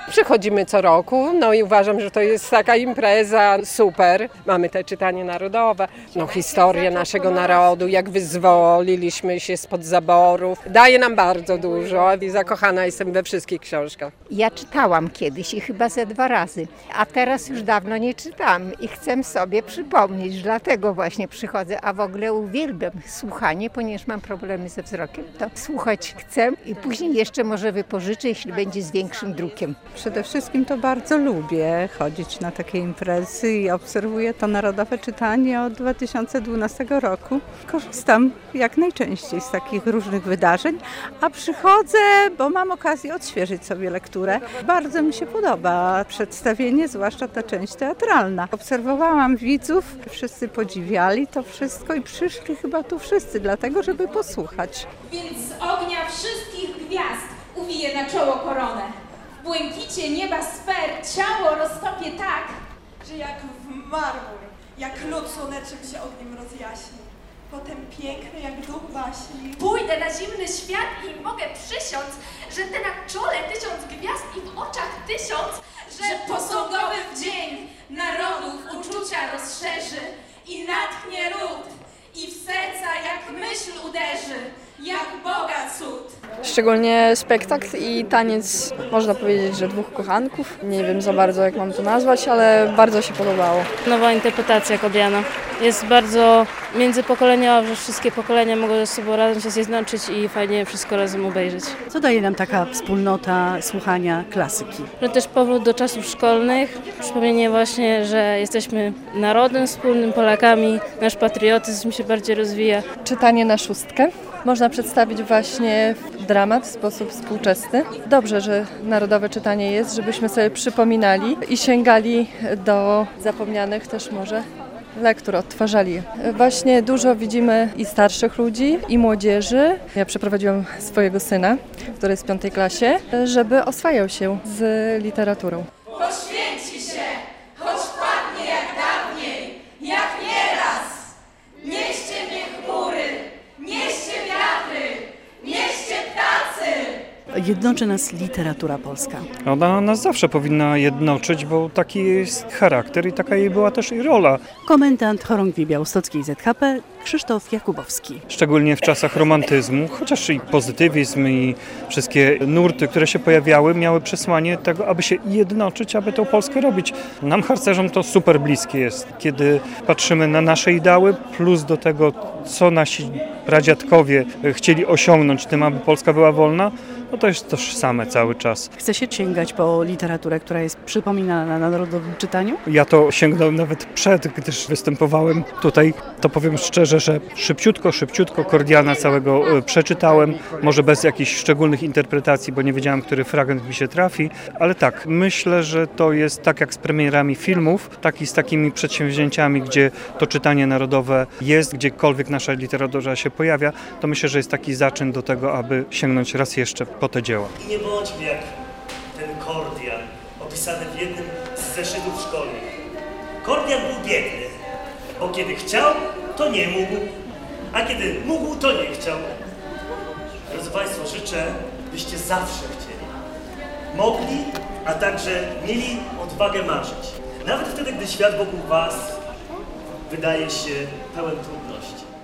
Przychodzimy co roku, no i uważam, że to jest taka impreza super. Mamy te czytanie narodowe, historię naszego narodu, jak wyzwoliliśmy się spod zaborów. Daje nam bardzo dużo i zakochana jestem we wszystkich książkach. Ja czytałam kiedyś i chyba ze 2 razy, a teraz już dawno nie czytam i chcę sobie przypomnieć, dlatego właśnie przychodzę, a w ogóle uwielbiam słuchanie, ponieważ mam problemy ze wzrokiem, to słuchać chcę i później jeszcze może wypożyczę, jeśli będzie z większym drukiem. Przede wszystkim to bardzo lubię chodzić na takie imprezy i obserwuję to narodowe czytanie od 2012 roku. Korzystam jak najczęściej z takich różnych wydarzeń, a przychodzę, bo mam okazję odświeżyć sobie lekturę. Bardzo mi się podoba przedstawienie, zwłaszcza ta część teatralna. Obserwowałam widzów, wszyscy podziwiali to wszystko i przyszli chyba tu wszyscy dlatego, żeby posłuchać. Więc z ognia wszystkich gwiazd uwiję na czoło koronę. W błękicie nieba sfer ciało roztopię tak, że jak w marmur, jak lód słonecznym się ogniem rozjaśni. Potem piękny jak duch baśni. Pójdę na zimny świat i mogę przysiąc, że te na czole 1000 gwiazd i w oczach 1000, że posągowy wdzięk narodów uczucia rozszerzy i natchnie ród i w serca jak myśl uderzy, jak Boga cud. Szczególnie spektakl i taniec, można powiedzieć, że 2 kochanków. Nie wiem za bardzo, jak mam to nazwać, ale bardzo się podobało. Nowa interpretacja Kordiana jest bardzo międzypokoleniowa, że wszystkie pokolenia mogą ze sobą razem się zjednoczyć i fajnie wszystko razem obejrzeć. Co daje nam taka wspólnota słuchania klasyki? No też powrót do czasów szkolnych, przypomnienie właśnie, że jesteśmy narodem wspólnym, Polakami, nasz patriotyzm się bardziej rozwija. Czytanie na szóstkę. Można przedstawić właśnie dramat w sposób współczesny. Dobrze, że narodowe czytanie jest, żebyśmy sobie przypominali i sięgali do zapomnianych też może lektur, odtwarzali je. Właśnie dużo widzimy i starszych ludzi, i młodzieży. Ja przeprowadziłam swojego syna, który jest w 5. klasie, żeby oswajał się z literaturą. Poświęci się, choć padnie jak dawniej, jak nieraz. Nieście mnie chmury, nieście wiatry, nieście ptacy. Jednoczy nas literatura polska. Ona nas zawsze powinna jednoczyć, bo taki jest charakter i taka jej była też i rola. Komendant Chorągwi Białostockiej ZHP Krzysztof Jakubowski. Szczególnie w czasach romantyzmu, chociaż i pozytywizm i wszystkie nurty, które się pojawiały, miały przesłanie tego, aby się jednoczyć, aby tę Polskę robić. Nam harcerzom to super bliskie jest, kiedy patrzymy na nasze ideały, plus do tego, co nasi pradziadkowie chcieli osiągnąć tym, aby Polska była wolna, no to jest tożsame cały czas. Chce się sięgać po literaturę, która jest przypominana na narodowym czytaniu? Ja to sięgnąłem nawet przed, gdyż występowałem tutaj, to powiem szczerze, że szybciutko Kordiana całego przeczytałem, może bez jakichś szczególnych interpretacji, bo nie wiedziałem, który fragment mi się trafi, ale tak, myślę, że to jest tak jak z premierami filmów, tak i z takimi przedsięwzięciami, gdzie to czytanie narodowe jest, gdziekolwiek nasza literatura się pojawia, to myślę, że jest taki zaczyn do tego, aby sięgnąć raz jeszcze po te dzieła. I nie bądźmy jak ten Kordian, opisany w jednym z zeszytów szkolnych. Kordian był biedny, bo kiedy chciał, to nie mógł, a kiedy mógł, to nie chciał. Drodzy Państwo, życzę, byście zawsze chcieli, mogli, a także mieli odwagę marzyć. Nawet wtedy, gdy świat wokół Was wydaje się pełen trudności.